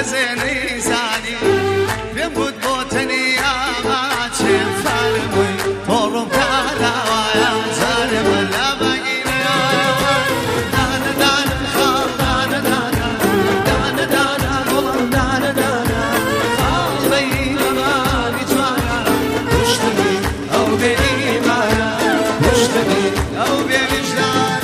زيني زاني بيمود بوتني يا ما تشيف فرمي طورم كالا ويا زارم لا باقينا دانا دانا دانا دانا دانا دانا والله دانا دانا بين ما نجوانا مشتبي أو بإيمانا مشتبي أو بوجدانا